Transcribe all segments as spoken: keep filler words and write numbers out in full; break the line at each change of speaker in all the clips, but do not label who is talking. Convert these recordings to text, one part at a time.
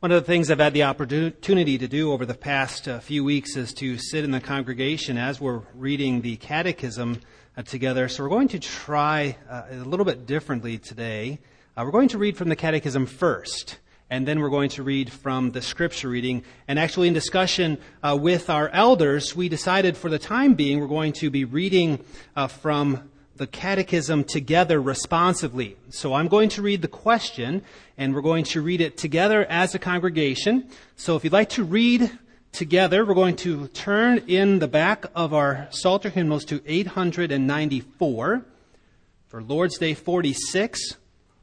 One of the things I've had the opportunity to do over the past uh, few weeks is to sit in the congregation as we're reading the catechism uh, together. So we're going to try uh, a little bit differently today. Uh, we're going to read from the catechism first, and then we're going to read from the scripture reading. And actually in discussion uh, with our elders, we decided for the time being we're going to be reading uh, from the catechism together responsively. So I'm going to read the question, and we're going to read it together as a congregation. So if you'd like to read together, we're going to turn in the back of our Psalter hymnals to eight hundred ninety-four for Lord's Day forty-six.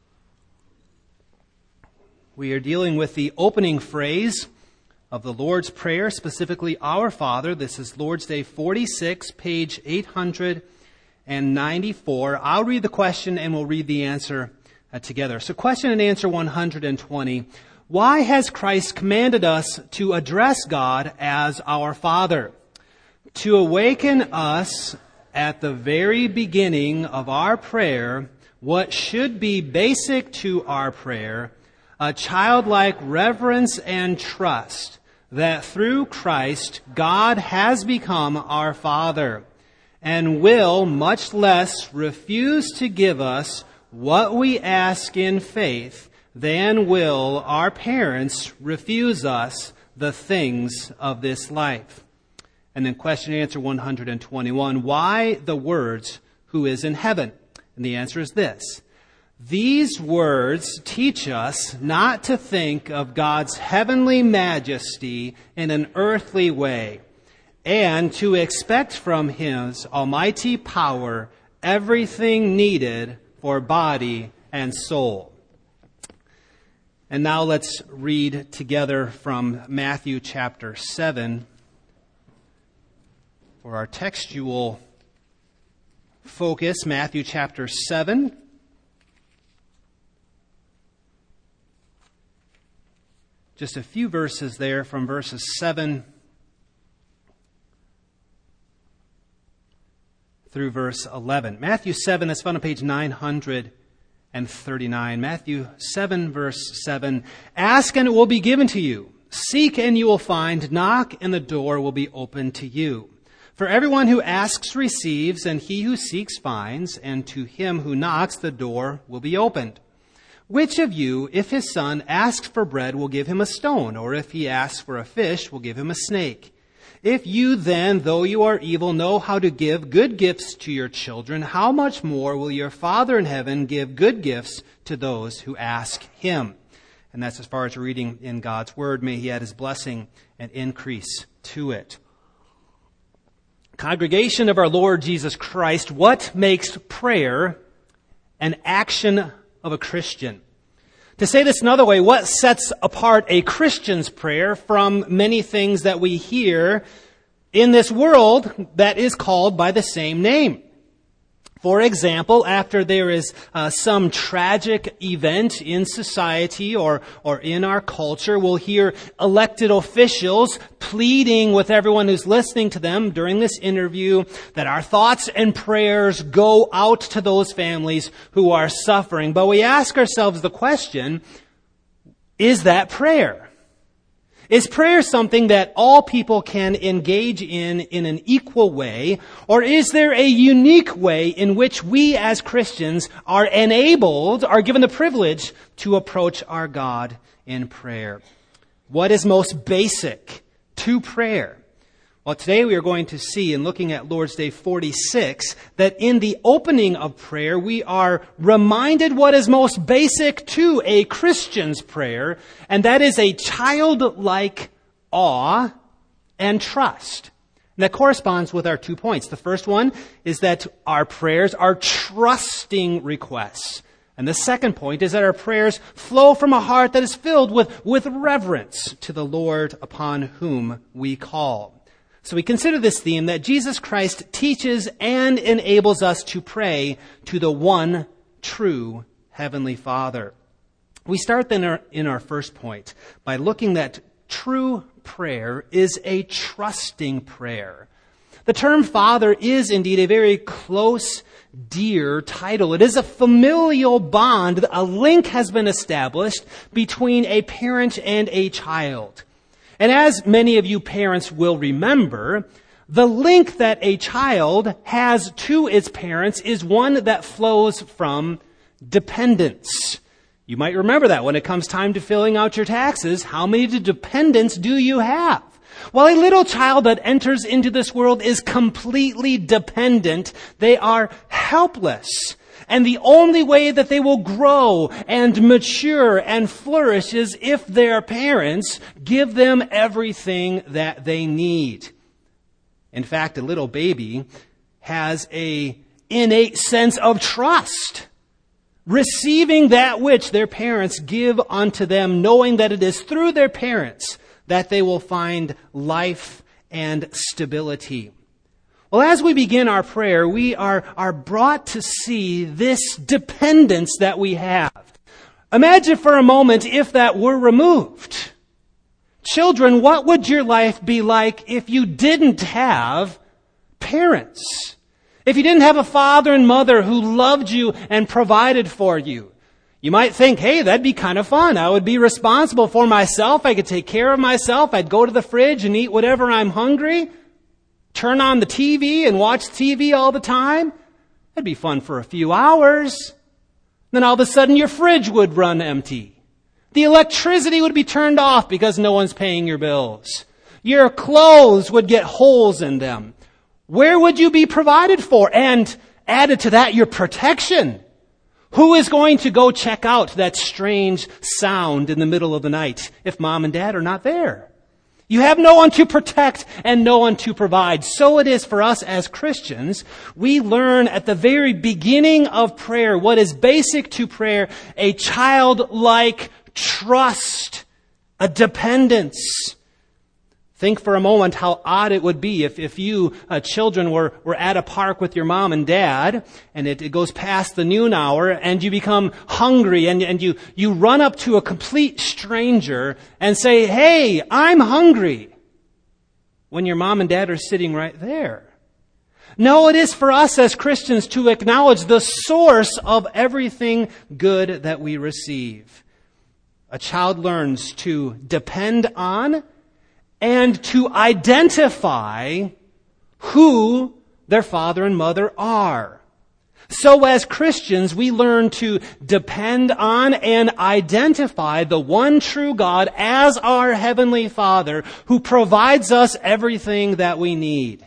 We are dealing with the opening phrase of the Lord's Prayer, specifically Our Father. This is Lord's Day forty-six, page eight hundred ninety-four. I'll read the question and we'll read the answer uh, together. So question and answer one hundred twenty. Why has Christ commanded us to address God as our Father? To awaken us at the very beginning of our prayer what should be basic to our prayer, a childlike reverence and trust that through Christ God has become our Father, and will, much less, refuse to give us what we ask in faith than will our parents refuse us the things of this life. And then question and answer one hundred twenty-one, why the words, who is in heaven? And the answer is this. These words teach us not to think of God's heavenly majesty in an earthly way, and to expect from His almighty power everything needed for body and soul. And now let's read together from Matthew chapter seven for our textual focus. Matthew chapter seven. Just a few verses there from verses seven through verse eleven. Matthew seven is found on page nine hundred thirty-nine. Matthew seven, verse seven. Ask and it will be given to you. Seek and you will find. Knock and the door will be opened to you. For everyone who asks receives, and he who seeks finds, and to him who knocks the door will be opened. Which of you, if his son asks for bread, will give him a stone, or if he asks for a fish, will give him a snake? If you then, though you are evil, know how to give good gifts to your children, how much more will your Father in heaven give good gifts to those who ask Him? And that's as far as reading in God's Word. May He add His blessing and increase to it. Congregation of our Lord Jesus Christ, what makes prayer an action of a Christian? To say this another way, what sets apart a Christian's prayer from many things that we hear in this world that is called by the same name? For example, after there is uh, some tragic event in society or, or in our culture, we'll hear elected officials pleading with everyone who's listening to them during this interview that our thoughts and prayers go out to those families who are suffering. But we ask ourselves the question, is that prayer? Is prayer something that all people can engage in in an equal way? Or is there a unique way in which we as Christians are enabled, are given the privilege to approach our God in prayer? What is most basic to prayer? Well, today we are going to see, in looking at Lord's Day forty-six, that in the opening of prayer, we are reminded what is most basic to a Christian's prayer, and that is a childlike awe and trust. And that corresponds with our two points. The first one is that our prayers are trusting requests. And the second point is that our prayers flow from a heart that is filled with, with reverence to the Lord upon whom we call. So we consider this theme that Jesus Christ teaches and enables us to pray to the one true Heavenly Father. We start then our, in our first point by looking that true prayer is a trusting prayer. The term Father is indeed a very close dear title. It is a familial bond. A link has been established between a parent and a child. And as many of you parents will remember, the link that a child has to its parents is one that flows from dependence. You might remember that when it comes time to filling out your taxes. How many dependents do you have? Well, a little child that enters into this world is completely dependent. They are helpless. And the only way that they will grow and mature and flourish is if their parents give them everything that they need. In fact, a little baby has an innate sense of trust, receiving that which their parents give unto them, knowing that it is through their parents that they will find life and stability. Well, as we begin our prayer, we are, are brought to see this dependence that we have. Imagine for a moment if that were removed. Children, what would your life be like if you didn't have parents? If you didn't have a father and mother who loved you and provided for you? You might think, hey, that'd be kind of fun. I would be responsible for myself. I could take care of myself. I'd go to the fridge and eat whatever I'm hungry. Turn on the T V and watch T V all the time. That'd be fun for a few hours. Then all of a sudden your fridge would run empty. The electricity would be turned off because no one's paying your bills. Your clothes would get holes in them. Where would you be provided for? And added to that, your protection. Who is going to go check out that strange sound in the middle of the night if mom and dad are not there? You have no one to protect and no one to provide. So it is for us as Christians. We learn at the very beginning of prayer what is basic to prayer, a childlike trust, a dependence. Think for a moment how odd it would be if, if you uh, children were, were at a park with your mom and dad, and it, it goes past the noon hour, and you become hungry, and, and you, you run up to a complete stranger and say, hey, I'm hungry, when your mom and dad are sitting right there. No, it is for us as Christians to acknowledge the source of everything good that we receive. A child learns to depend on and to identify who their father and mother are. So as Christians, we learn to depend on and identify the one true God as our Heavenly Father who provides us everything that we need.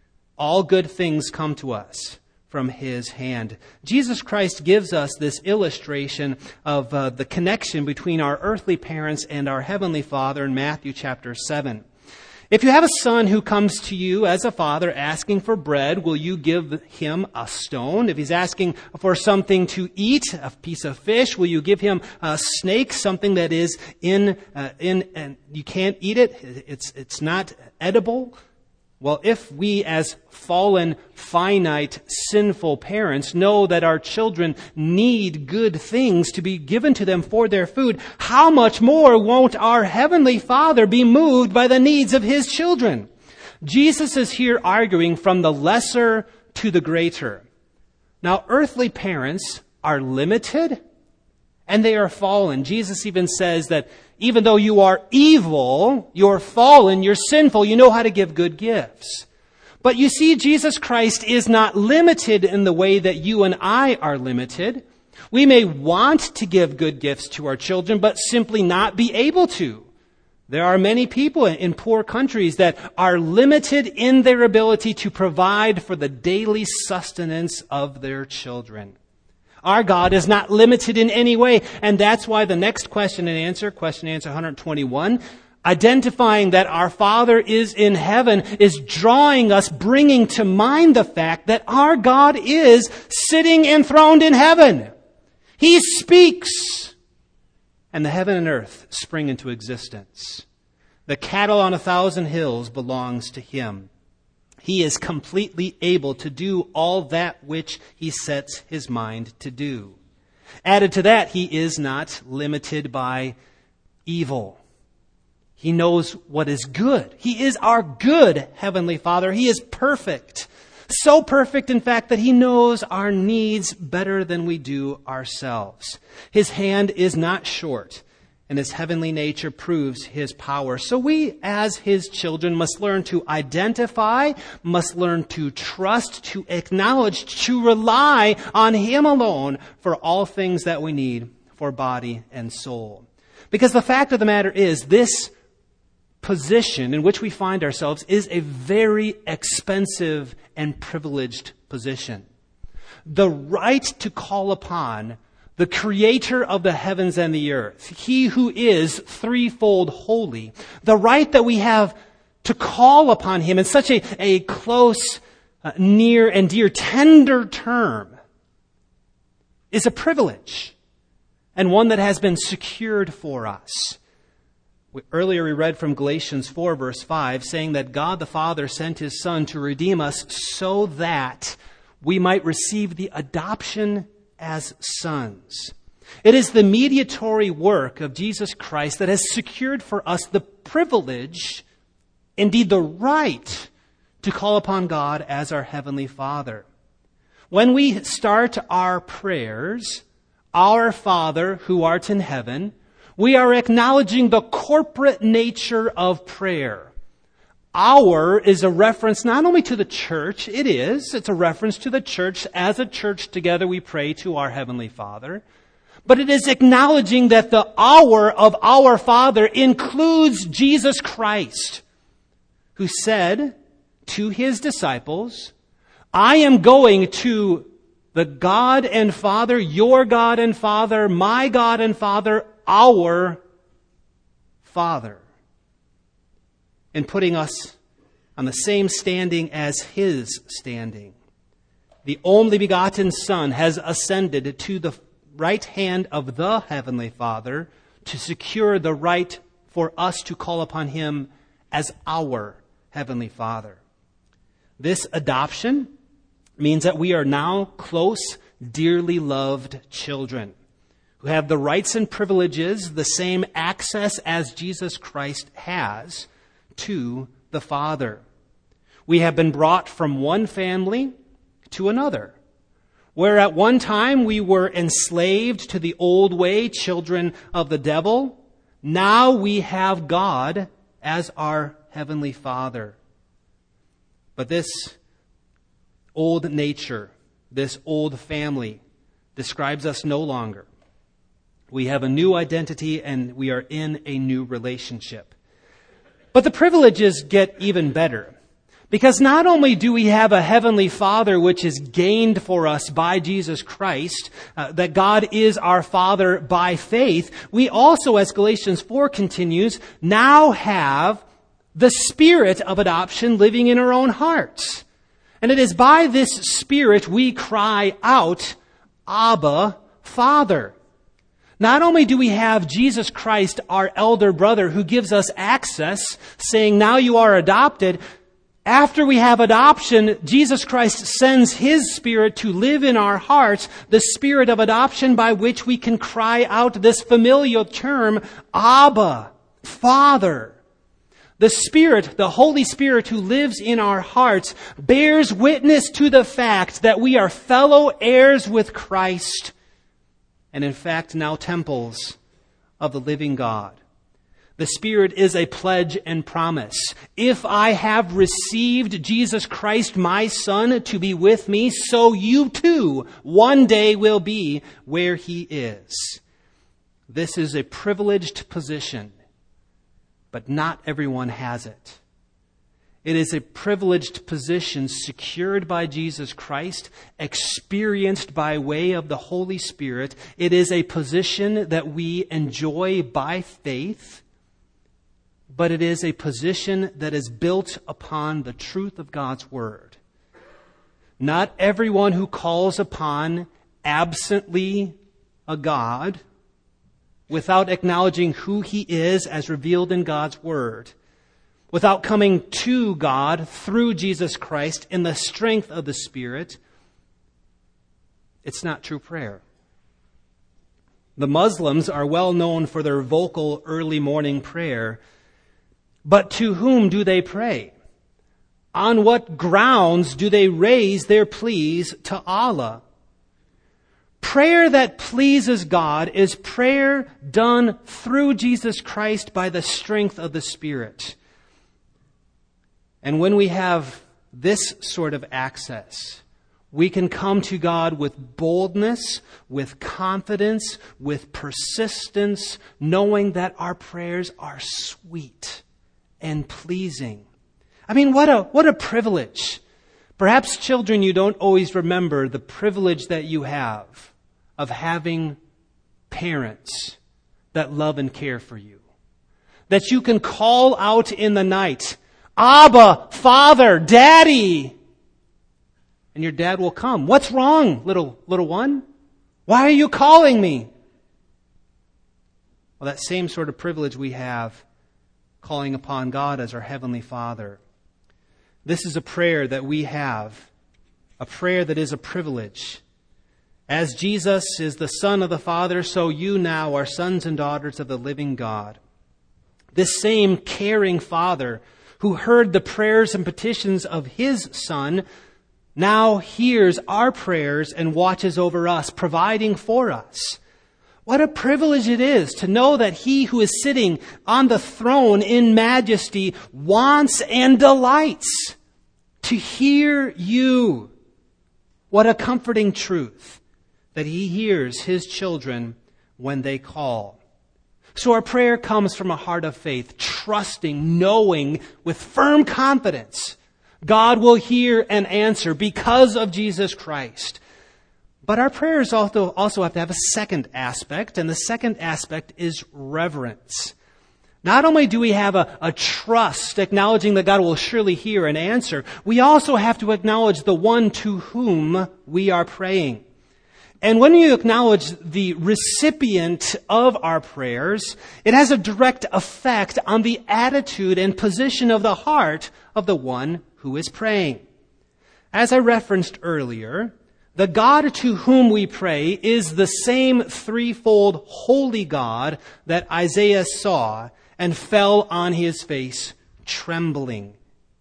All good things come to us from His hand. Jesus Christ gives us this illustration of uh, the connection between our earthly parents and our Heavenly Father in Matthew chapter seven. If you have a son who comes to you as a father asking for bread, will you give him a stone? If he's asking for something to eat, a piece of fish, will you give him a snake, something that is in, uh, in, and you can't eat it? It's, it's not edible. Well, if we as fallen, finite, sinful parents know that our children need good things to be given to them for their food, how much more won't our Heavenly Father be moved by the needs of His children? Jesus is here arguing from the lesser to the greater. Now, earthly parents are limited and they are fallen. Jesus even says that even though you are evil, you're fallen, you're sinful, you know how to give good gifts. But you see, Jesus Christ is not limited in the way that you and I are limited. We may want to give good gifts to our children, but simply not be able to. There are many people in poor countries that are limited in their ability to provide for the daily sustenance of their children. Our God is not limited in any way, and that's why the next question and answer, question and answer one twenty-one, identifying that our Father is in heaven, is drawing us, bringing to mind the fact that our God is sitting enthroned in heaven. He speaks, and the heaven and earth spring into existence. The cattle on a thousand hills belongs to Him. He is completely able to do all that which He sets His mind to do. Added to that, He is not limited by evil. He knows what is good. He is our good Heavenly Father. He is perfect. So perfect, in fact, that he knows our needs better than we do ourselves. His hand is not short, and his heavenly nature proves his power. So we, as his children, must learn to identify, must learn to trust, to acknowledge, to rely on him alone for all things that we need for body and soul. Because the fact of the matter is, this position in which we find ourselves is a very expensive and privileged position. The right to call upon the creator of the heavens and the earth, he who is threefold holy, the right that we have to call upon him in such a, a close, uh, near and dear, tender term is a privilege, and one that has been secured for us. We, earlier we read from Galatians four, verse five, saying that God the Father sent his Son to redeem us so that we might receive the adoption as sons. It is the mediatory work of Jesus Christ that has secured for us the privilege, indeed the right, to call upon God as our Heavenly Father. When we start our prayers, Our Father who art in heaven, we are acknowledging the corporate nature of prayer. Our is a reference not only to the church, it is, it's a reference to the church. As a church together we pray to our Heavenly Father. But it is acknowledging that the our of our Father includes Jesus Christ, who said to his disciples, I am going to the God and Father, your God and Father, my God and Father, our Father. And putting us on the same standing as his standing. The only begotten Son has ascended to the right hand of the Heavenly Father to secure the right for us to call upon him as our Heavenly Father. This adoption means that we are now close, dearly loved children who have the rights and privileges, the same access as Jesus Christ has to the Father. We have been brought from one family to another. Where at one time we were enslaved to the old way, children of the devil, now we have God as our Heavenly Father. But this old nature, this old family, describes us no longer. We have a new identity and we are in a new relationship. But the privileges get even better. Because not only do we have a Heavenly Father which is gained for us by Jesus Christ, uh, that God is our Father by faith, we also, as Galatians four continues, now have the Spirit of adoption living in our own hearts. And it is by this Spirit we cry out, Abba, Father. Not only do we have Jesus Christ, our elder brother, who gives us access, saying, now you are adopted. After we have adoption, Jesus Christ sends his Spirit to live in our hearts, the Spirit of adoption by which we can cry out this familial term, Abba, Father. The Spirit, the Holy Spirit who lives in our hearts, bears witness to the fact that we are fellow heirs with Christ, and in fact now temples of the living God. The Spirit is a pledge and promise. If I have received Jesus Christ, my Son, to be with me, so you too one day will be where he is. This is a privileged position, but not everyone has it. It is a privileged position secured by Jesus Christ, experienced by way of the Holy Spirit. It is a position that we enjoy by faith, but it is a position that is built upon the truth of God's Word. Not everyone who calls upon absently a God, without acknowledging who he is as revealed in God's Word, without coming to God through Jesus Christ in the strength of the Spirit, it's not true prayer. The Muslims are well known for their vocal early morning prayer. But to whom do they pray? On what grounds do they raise their pleas to Allah? Prayer that pleases God is prayer done through Jesus Christ by the strength of the Spirit. And when we have this sort of access, we can come to God with boldness, with confidence, with persistence, knowing that our prayers are sweet and pleasing. I mean, what a, what a privilege. Perhaps, children, you don't always remember the privilege that you have of having parents that love and care for you. That you can call out in the night, Abba, Father, Daddy. And your dad will come. What's wrong, little, little one? Why are you calling me? Well, that same sort of privilege we have calling upon God as our Heavenly Father. This is a prayer that we have, a prayer that is a privilege. As Jesus is the Son of the Father, so you now are sons and daughters of the living God. This same caring Father who heard the prayers and petitions of His Son now hears our prayers and watches over us, providing for us. What a privilege it is to know that He who is sitting on the throne in majesty wants and delights to hear you. What a comforting truth that He hears His children when they call. So our prayer comes from a heart of faith, trusting, knowing with firm confidence God will hear and answer because of Jesus Christ. But our prayers also, also have to have a second aspect, and the second aspect is reverence. Not only do we have a, a trust, acknowledging that God will surely hear and answer, we also have to acknowledge the one to whom we are praying. And when you acknowledge the recipient of our prayers, it has a direct effect on the attitude and position of the heart of the one who is praying. As I referenced earlier, the God to whom we pray is the same threefold holy God that Isaiah saw and fell on his face trembling.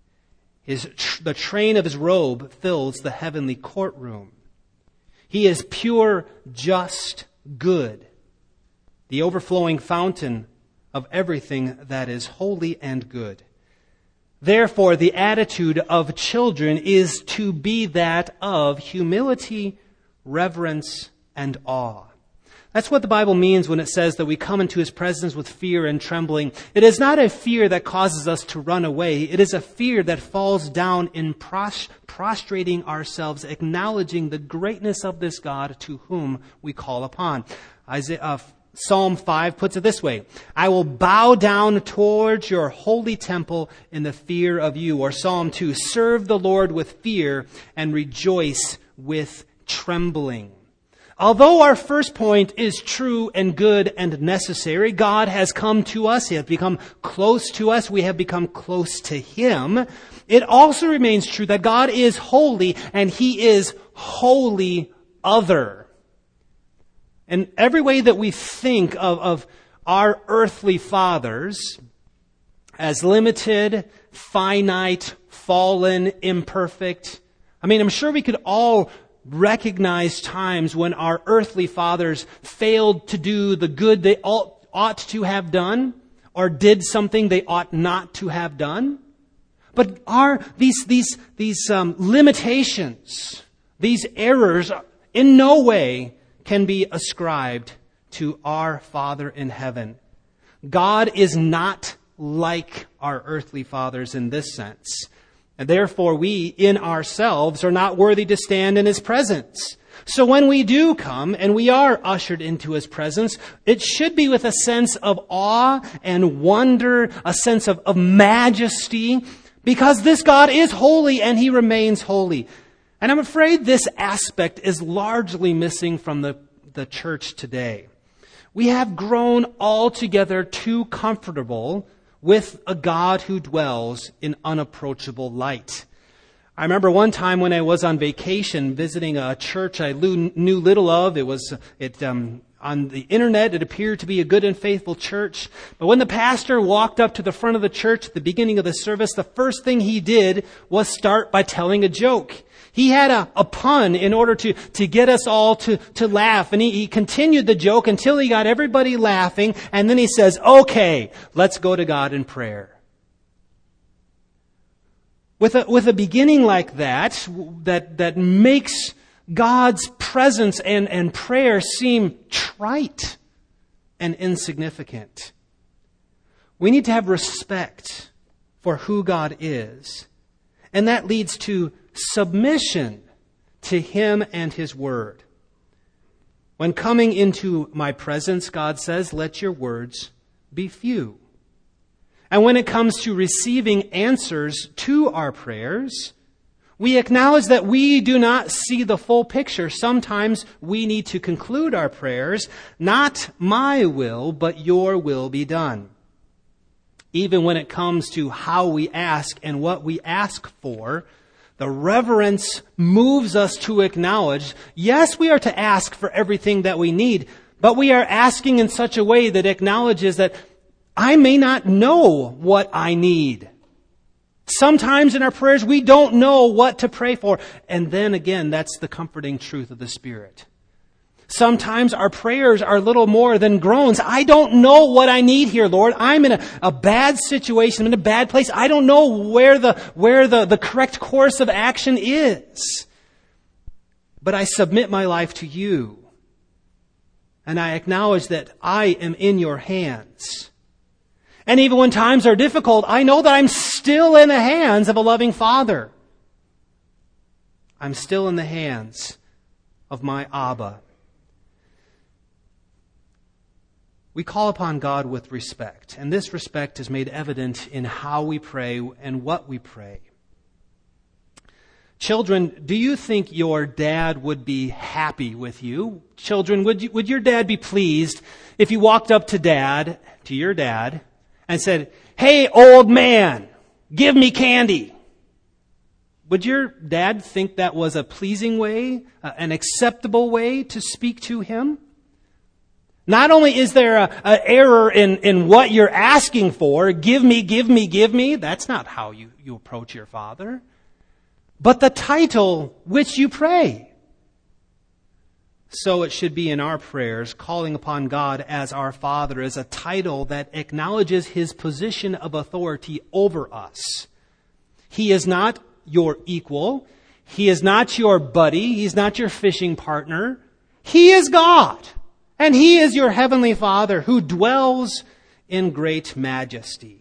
His, the train of his robe fills the heavenly courtroom. He is pure, just, good, the overflowing fountain of everything that is holy and good. Therefore, the attitude of children is to be that of humility, reverence, and awe. That's what the Bible means when it says that we come into His presence with fear and trembling. It is not a fear that causes us to run away. It is a fear that falls down in pros- prostrating ourselves, acknowledging the greatness of this God to whom we call upon. Isaiah, uh, Psalm five puts it this way, I will bow down towards your holy temple in the fear of you. Or Psalm two, serve the Lord with fear and rejoice with trembling. Although our first point is true and good and necessary, God has come to us. He has become close to us. We have become close to Him. It also remains true that God is holy and He is wholly other. And every way that we think of, of our earthly fathers as limited, finite, fallen, imperfect, I mean, I'm sure we could all recognize times when our earthly fathers failed to do the good they ought to have done or did something they ought not to have done. But are these these these um, limitations, these errors, in no way can be ascribed to our Father in heaven. God is not like our earthly fathers in this sense. And therefore, we in ourselves are not worthy to stand in His presence. So when we do come and we are ushered into His presence, it should be with a sense of awe and wonder, a sense of, of majesty, because this God is holy and He remains holy. And I'm afraid this aspect is largely missing from the, the church today. We have grown altogether too comfortable with a God who dwells in unapproachable light. I remember one time when I was on vacation visiting a church I knew little of. It was it um, on the internet, it appeared to be a good and faithful church. But when the pastor walked up to the front of the church at the beginning of the service, the first thing he did was start by telling a joke. He had a, a pun in order to, to get us all to, to laugh. And he, he continued the joke until he got everybody laughing. And then he says, okay, let's go to God in prayer. With a, with a beginning like that, that, that makes God's presence and, and prayer seem trite and insignificant. We need to have respect for who God is. And that leads to submission to Him and His Word. When coming into my presence, God says, let your words be few. And when it comes to receiving answers to our prayers, we acknowledge that we do not see the full picture. Sometimes we need to conclude our prayers, not my will, but your will be done. Even when it comes to how we ask and what we ask for, the reverence moves us to acknowledge, yes, we are to ask for everything that we need, but we are asking in such a way that acknowledges that I may not know what I need. Sometimes in our prayers, we don't know what to pray for. And then again, that's the comforting truth of the Spirit. Sometimes our prayers are little more than groans. I don't know what I need here, Lord. I'm in a, a bad situation. I'm in a bad place. I don't know where the, where the, the correct course of action is. But I submit my life to you. And I acknowledge that I am in your hands. And even when times are difficult, I know that I'm still in the hands of a loving Father. I'm still in the hands of my Abba. We call upon God with respect, and this respect is made evident in how we pray and what we pray. Children, do you think your dad would be happy with you? Children, would you, would your dad be pleased if you walked up to dad, to your dad, and said, hey, old man, give me candy? Would your dad think that was a pleasing way, uh, an acceptable way to speak to him? Not only is there an error in, in what you're asking for, give me, give me, give me, that's not how you, you approach your father, but the title which you pray. So it should be in our prayers, calling upon God as our Father as a title that acknowledges His position of authority over us. He is not your equal. He is not your buddy. He's not your fishing partner. He is God. And He is your heavenly Father who dwells in great majesty.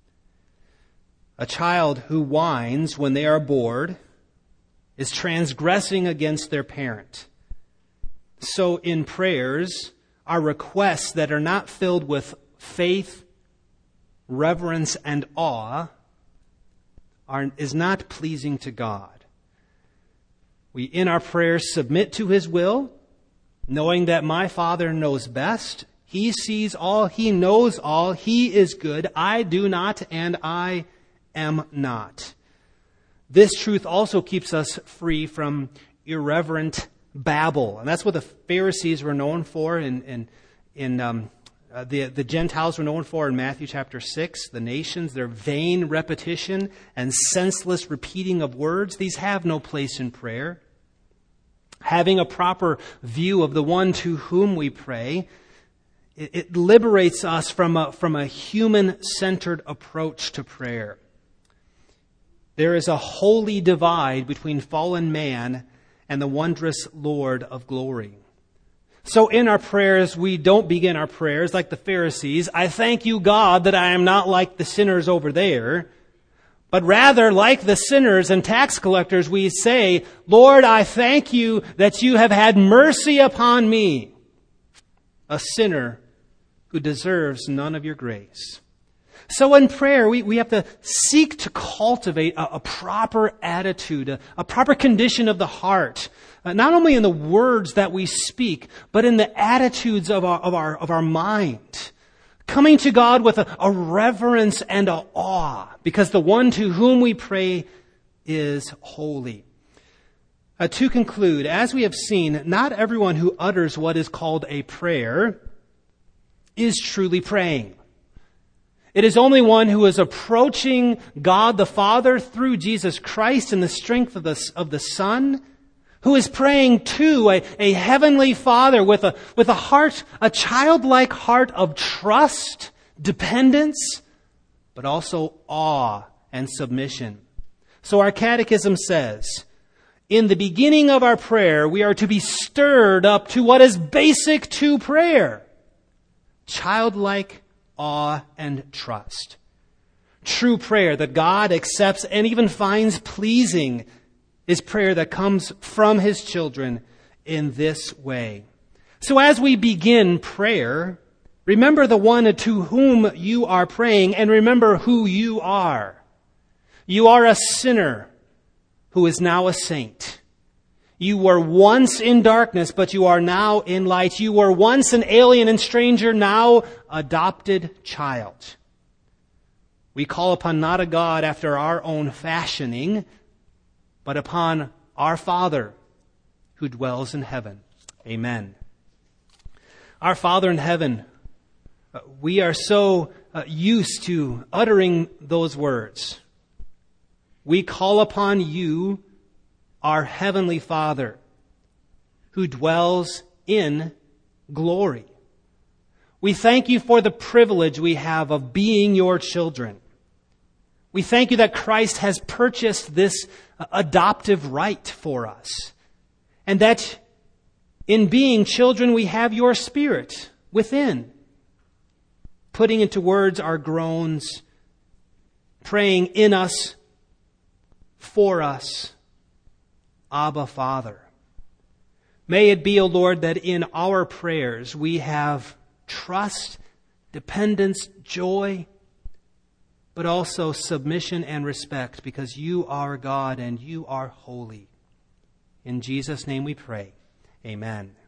A child who whines when they are bored is transgressing against their parent. So in prayers, our requests that are not filled with faith, reverence, and awe are, is not pleasing to God. We, in our prayers, submit to His will, knowing that my Father knows best. He sees all. He knows all. He is good. I do not, and I am not. This truth also keeps us free from irreverent babble. And that's what the Pharisees were known for in, in, in um, uh, the, the Gentiles were known for in Matthew chapter six. The nations, their vain repetition and senseless repeating of words, these have no place in prayer. Having a proper view of the one to whom we pray, it, it liberates us from a, from a human-centered approach to prayer. There is a holy divide between fallen man and the wondrous Lord of glory. So in our prayers, we don't begin our prayers like the Pharisees. I thank you, God, that I am not like the sinners over there. But rather, like the sinners and tax collectors, we say, Lord, I thank you that you have had mercy upon me, a sinner who deserves none of your grace. So in prayer, we, we have to seek to cultivate a, a proper attitude, a, a proper condition of the heart, uh, not only in the words that we speak, but in the attitudes of our, of our, of our mind. Coming to God with a, a reverence and a awe, because the one to whom we pray is holy. Uh, to conclude, as we have seen, not everyone who utters what is called a prayer is truly praying. It is only one who is approaching God the Father through Jesus Christ in the strength of the, of the Son, who is praying to a, a heavenly Father with a, with a heart, a childlike heart of trust, dependence, but also awe and submission. So our catechism says, in the beginning of our prayer, we are to be stirred up to what is basic to prayer: childlike awe and trust. True prayer that God accepts and even finds pleasing is prayer that comes from His children in this way. So as we begin prayer, remember the one to whom you are praying, and remember who you are. You are a sinner who is now a saint. You were once in darkness, but you are now in light. You were once an alien and stranger, now adopted child. We call upon not a God after our own fashioning, but upon our Father who dwells in heaven. Amen. Our Father in heaven, we are so uh, used to uttering those words. We call upon you, our heavenly Father, who dwells in glory. We thank you for the privilege we have of being your children. We thank you that Christ has purchased this adoptive right for us, and that in being children we have your Spirit within, putting into words our groans, praying in us, for us, Abba, Father. May it be, O Lord, that in our prayers we have trust, dependence, joy, but also submission and respect, because you are God and you are holy. In Jesus' name we pray. Amen.